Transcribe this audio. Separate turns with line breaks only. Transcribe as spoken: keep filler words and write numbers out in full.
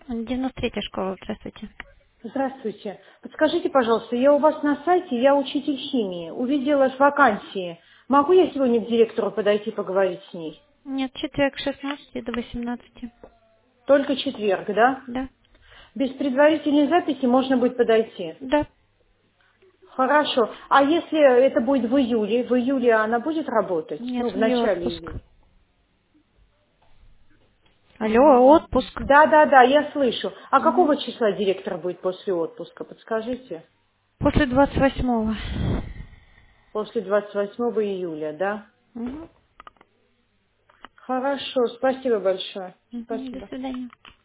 девяносто третья школа, здравствуйте.
Здравствуйте. Подскажите, пожалуйста, я у вас на сайте, я учитель химии, увидела вакансии. Могу я сегодня к директору подойти поговорить с ней?
Нет, четверг с шестнадцати до восемнадцати.
Только четверг, да?
Да,
Без предварительной записи можно будет подойти.
да.
Хорошо. А если это будет в июле, в июле она будет работать?
Нет,
Ну, в
у нее
начале
отпуск.
июля.
Алло, отпуск.
Да, да, да, я слышу. А
Мгм.
какого числа директор будет после отпуска? Подскажите.
После двадцать восьмого.
После двадцать восьмого июля, да?
Мгм.
Хорошо, спасибо большое.
Мгм. До
Спасибо.
свидания.